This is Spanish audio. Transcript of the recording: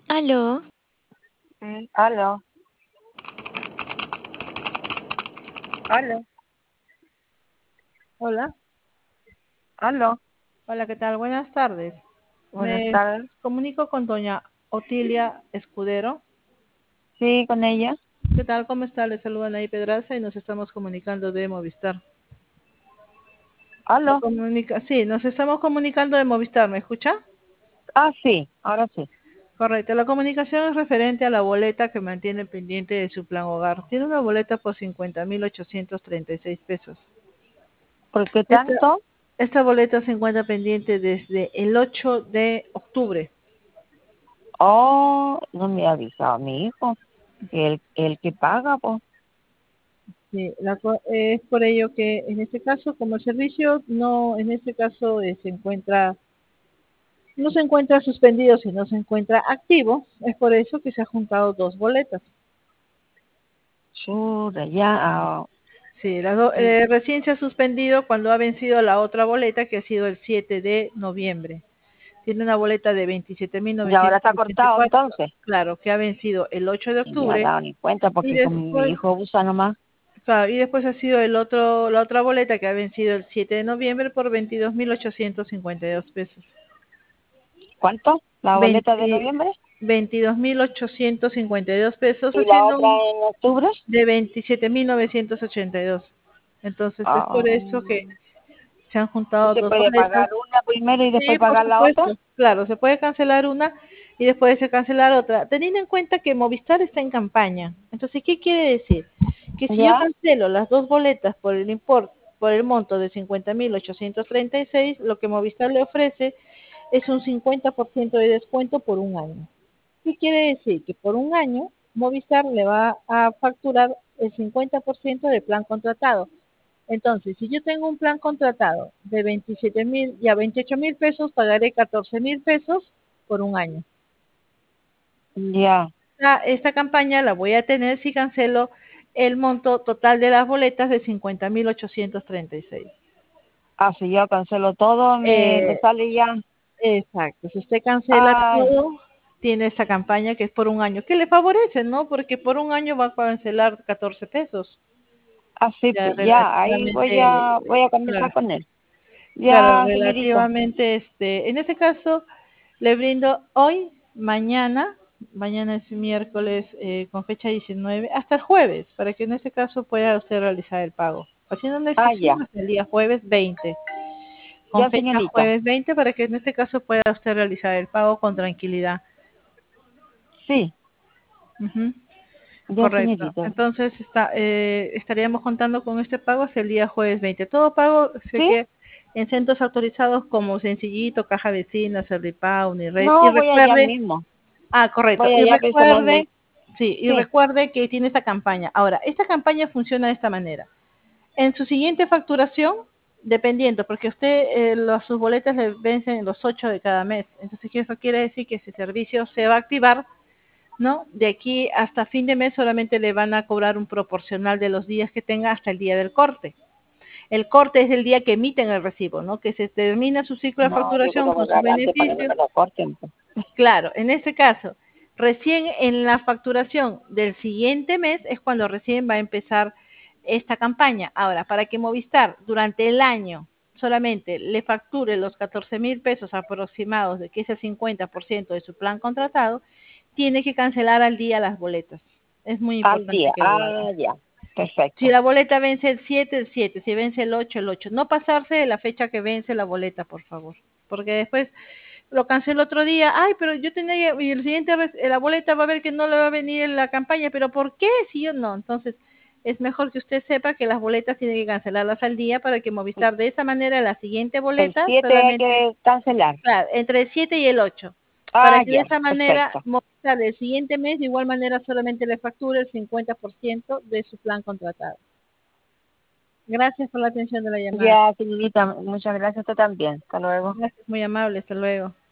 Aló, Sí, aló, aló, Hola, aló. hola, ¿qué tal? Buenas tardes. Buenas Me tardes. comunico con doña Otilia Escudero. Sí, con ella. ¿Qué tal? ¿Cómo está? Le saluda Nay Pedraza y nos estamos comunicando de Movistar. Aló. Sí, nos estamos comunicando de Movistar, ¿me escucha? Ah, sí, ahora sí. Correcto, la comunicación es referente a la boleta que mantiene pendiente de su plan hogar. Tiene una boleta por 50.836 pesos. ¿Por qué Esta, tanto? esta boleta se encuentra pendiente desde el 8 de octubre. Oh, no me ha avisado mi hijo. El que paga, pues. Sí, es por ello que en este caso, como el servicio no, en este caso no se encuentra suspendido, sino se encuentra activo, es por eso que se ha juntado dos boletas. Chura, ya. Sí, Y, recién se ha suspendido cuando ha vencido la otra boleta que ha sido el 7 de noviembre. Tiene una boleta de veintisiete mil y ahora novecientos está ochenta y cortado cuatro, entonces. claro, que ha vencido el 8 de Y me ha octubre dado ni cuenta y porque como mi después hijo usa nomás. Claro, y después ha sido la otra boleta que ha vencido el 7 de noviembre por 22.852 pesos. ¿Cuánto? ¿La boleta de 20 noviembre? 22.852 pesos, ¿Y la haciendo otra un en octubre? de 27.982. Entonces, es Ah, por eso que se han ¿y juntado se dos puede boletas. pagar una primero y después Sí, por pagar la otra? supuesto. Claro, se puede cancelar una y después se cancelar otra, teniendo en cuenta que Movistar está en campaña. Entonces, ¿qué quiere decir? Que si yo Ya, cancelo las dos boletas por el monto de 50.836, lo que Movistar le ofrece es un 50% de descuento por un año. ¿Qué quiere decir? Que por un año Movistar le va a facturar el 50% del plan contratado. Entonces, si yo tengo un plan contratado de 27.000 y a 28.000 pesos, pagaré 14.000 pesos por un año. ya. Esta campaña la voy a tener si cancelo el monto total de las boletas de 50.836. Ah, si yo cancelo todo, me Eh, sale ya. exacto, si usted cancela Ay, todo, tiene esta campaña que es por un año, que le favorece, ¿no? Porque por un año va a cancelar 14 pesos. así Ya pues, ya, ahí relativamente, voy a conversar claro. con él. Claro, Ya, señorita. relativamente, en este caso, le brindo hoy, mañana es miércoles con fecha 19, hasta el jueves, para que en este caso pueda usted realizar el pago. Haciendo una Ah, excepción ya, hasta el día jueves 20, con ya, fecha señorita. jueves 20, para que en este caso pueda usted realizar el pago con tranquilidad. Sí, Ujú, ya, correcto. señorita. Entonces, estaríamos contando con este pago hasta el día jueves 20. Todo pago se ¿Sí? que en centros autorizados como Sencillito, Caja Vecina, Servipau, Unirred. Y No, voy allá recuerde, mismo. correcto. Voy Y allá recuerde, personalmente. sí, y Sí. recuerde que tiene esta campaña. Ahora, esta campaña funciona de esta manera. En su siguiente facturación, dependiendo, porque usted sus boletas le vencen los 8 de cada mes. Entonces, eso quiere decir que ese servicio se va a activar, ¿no? De aquí hasta fin de mes solamente le van a cobrar un proporcional de los días que tenga hasta el día del corte. El corte es el día que emiten el recibo, ¿no? Que se termina su ciclo de No, yo facturación quiero con sus pagar antes para que no beneficios. me lo corten, pues. Claro, en este caso, recién en la facturación del siguiente mes es cuando recién va a empezar esta campaña. Ahora, para que Movistar durante el año solamente le facture los 14.000 pesos aproximados, de que es el 50% de su plan contratado, tiene que cancelar al día las boletas. Es muy Al importante día. que lo haga. Ah, ya. Si Perfecto. la boleta vence el 7, el 7. Si vence el 8, el 8. No pasarse de la fecha que vence la boleta, por favor. Porque después lo cancelo otro día. Ay, pero yo tenía, y el siguiente, la boleta va a ver que no le va a venir en la campaña. ¿Pero por qué? Si yo no. Entonces, es mejor que usted sepa que las boletas tiene que cancelarlas al día para que Movistar de esa manera la siguiente El boleta 7 hay solamente, que cancelar. claro, entre el 7 y el 8, para Ah, que de ya. esa manera Perfecto. Movistar el siguiente mes de igual manera solamente le facture el 50% de su plan contratado. Gracias por la atención de la llamada. Ya, señorita. Muchas gracias. Usted también. Hasta luego. Gracias, muy amable. Hasta luego.